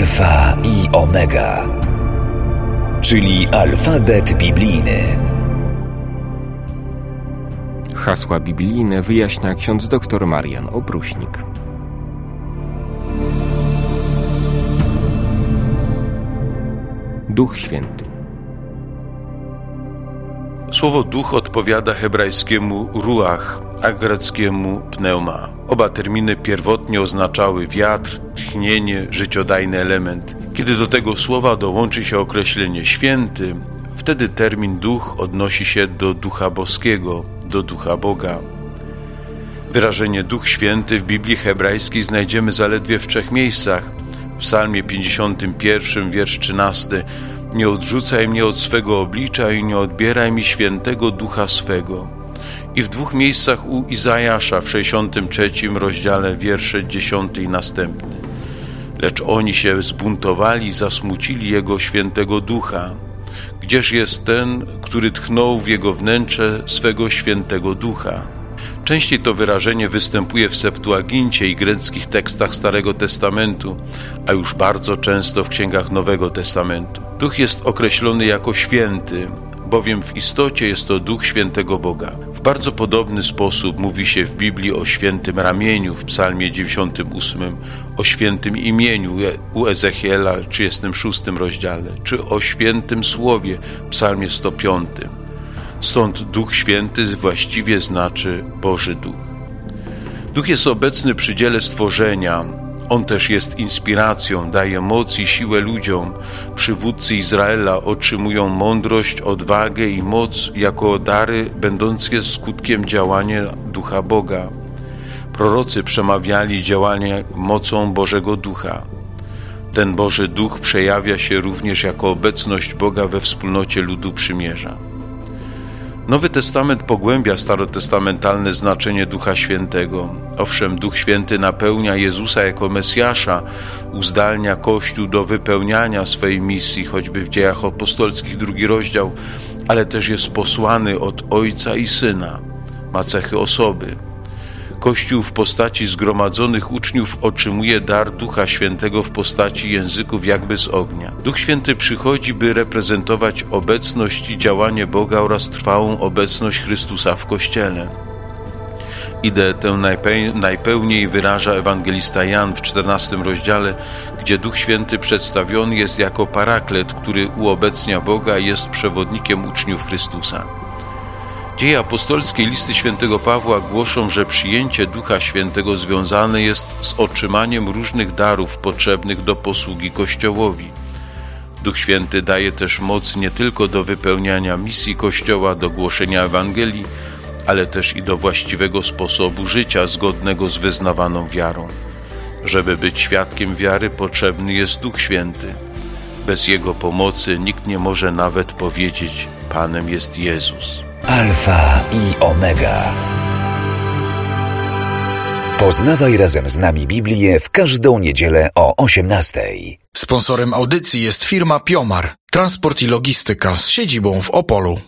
Alfa i Omega, czyli alfabet biblijny. Hasła biblijne wyjaśnia ksiądz dr Marian Opruśnik. Duch Święty. Słowo duch odpowiada hebrajskiemu ruach, a greckiemu pneuma. Oba terminy pierwotnie oznaczały wiatr, tchnienie, życiodajny element. Kiedy do tego słowa dołączy się określenie święty, wtedy termin duch odnosi się do ducha boskiego, do ducha Boga. Wyrażenie Duch Święty w Biblii hebrajskiej znajdziemy zaledwie w 3 miejscach. W Psalmie 51, wiersz 13: Nie odrzucaj mnie od swego oblicza i nie odbieraj mi świętego ducha swego. I w 2 miejscach u Izajasza w 63 rozdziale, wiersze 10 i następny. Lecz oni się zbuntowali i zasmucili Jego świętego ducha. Gdzież jest ten, który tchnął w jego wnętrze swego świętego ducha? Częściej to wyrażenie występuje w Septuagincie i greckich tekstach Starego Testamentu, a już bardzo często w księgach Nowego Testamentu. Duch jest określony jako święty, bowiem w istocie jest to Duch Świętego Boga. W bardzo podobny sposób mówi się w Biblii o świętym ramieniu w Psalmie 98, o świętym imieniu u Ezechiela w 36 rozdziale, czy o świętym słowie w Psalmie 105. Stąd Duch Święty właściwie znaczy Boży Duch. Duch jest obecny przy dziele stworzenia. On też jest inspiracją, daje moc i siłę ludziom. Przywódcy Izraela otrzymują mądrość, odwagę i moc jako dary będące skutkiem działania Ducha Boga. Prorocy przemawiali działanie mocą Bożego Ducha. Ten Boży Duch przejawia się również jako obecność Boga we wspólnocie ludu przymierza. Nowy Testament pogłębia starotestamentalne znaczenie Ducha Świętego. Owszem, Duch Święty napełnia Jezusa jako Mesjasza, uzdalnia Kościół do wypełniania swej misji, choćby w Dziejach Apostolskich 2 rozdział, ale też jest posłany od Ojca i Syna. Ma cechy osoby. Kościół w postaci zgromadzonych uczniów otrzymuje dar Ducha Świętego w postaci języków jakby z ognia. Duch Święty przychodzi, by reprezentować obecność i działanie Boga oraz trwałą obecność Chrystusa w Kościele. Ideę tę najpełniej wyraża ewangelista Jan w 14 rozdziale, gdzie Duch Święty przedstawiony jest jako paraklet, który uobecnia Boga i jest przewodnikiem uczniów Chrystusa. Dzieje apostolskie i listy świętego Pawła głoszą, że przyjęcie Ducha Świętego związane jest z otrzymaniem różnych darów potrzebnych do posługi Kościołowi. Duch Święty daje też moc nie tylko do wypełniania misji Kościoła, do głoszenia Ewangelii, ale też i do właściwego sposobu życia zgodnego z wyznawaną wiarą. Żeby być świadkiem wiary, potrzebny jest Duch Święty. Bez Jego pomocy nikt nie może nawet powiedzieć: Panem jest Jezus. Alfa i Omega. Poznawaj razem z nami Biblię w każdą niedzielę o 18:00. Sponsorem audycji jest firma Piomar, transport i logistyka z siedzibą w Opolu.